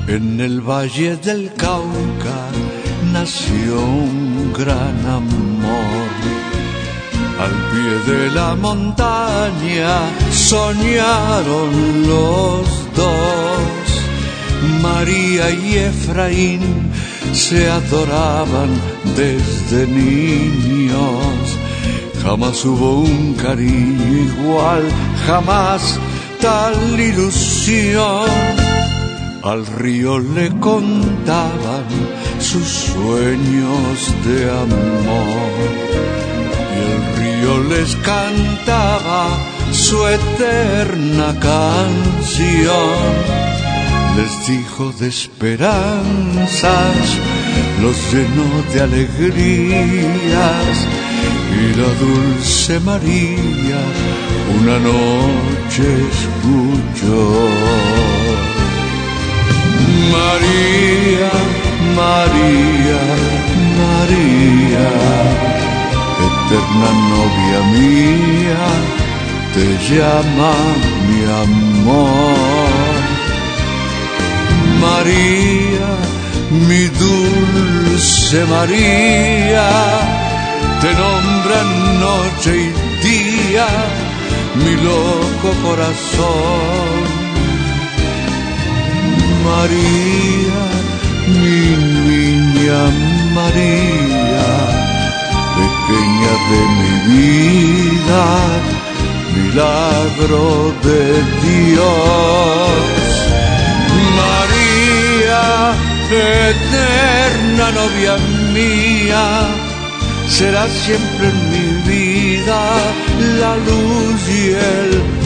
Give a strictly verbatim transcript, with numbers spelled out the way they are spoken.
En el valle del Cauca nació un gran amor. Al pie de la montaña soñaron los dos. María y Efraín se adoraban desde niños. Jamás hubo un cariño igual, jamás tal ilusión. Al río le contaban sus sueños de amor y el río les cantaba su eterna canción. Les dijo de esperanzas, los llenó de alegrías, y la dulce María una noche escuchó. María, María, María, eterna novia mía, te llama mi amor. María, mi dulce María, te nombra noche y día mi loco corazón. María, mi niña María, pequeña de mi vida, milagro de Dios. María, eterna novia mía, será siempre en mi vida la luz y el